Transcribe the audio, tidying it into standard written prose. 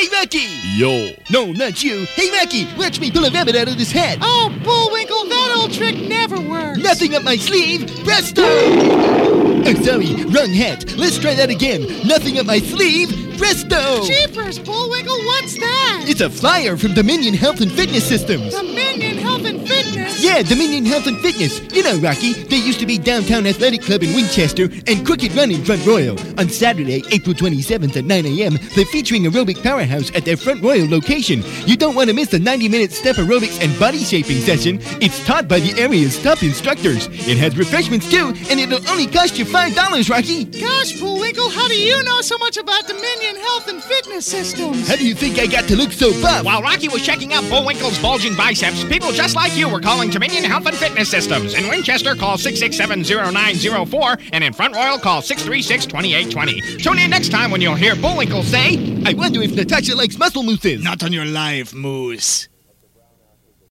Hey, Rocky! Yo. No, not you. Hey, Rocky, watch me pull a rabbit out of this hat. Oh, Bullwinkle, that old trick never works. Nothing up my sleeve. Presto! Oh, sorry, wrong hat. Let's try that again. Nothing up my sleeve. Presto! Jeepers, Bullwinkle, what's that? It's a flyer from Dominion Health and Fitness Systems. Dominion Health and Fitness? Yeah, Dominion Health and Fitness. You know, Rocky, they used to be Downtown Athletic Club in Winchester and Crooked Run in Front Royal. On Saturday, April 27th at 9 a.m., they're featuring Aerobic Powerhouse at their Front Royal location. You don't want to miss the 90-minute step aerobics and body shaping session. It's taught by the area's top instructors. It has refreshments, too, and it'll only cost you $5, Rocky. Gosh, Bullwinkle, how do you know so much about Dominion Health and Fitness Systems? How do you think I got to look so buff? While Rocky was checking out Bullwinkle's bulging biceps, people just like you were calling Dominion Health and Fitness Systems. In Winchester, call 667-0904, and in Front Royal, call 636-2820. Tune in next time when you'll hear Bullwinkle say, I wonder if Natasha likes muscle mooses. Not on your life, Moose.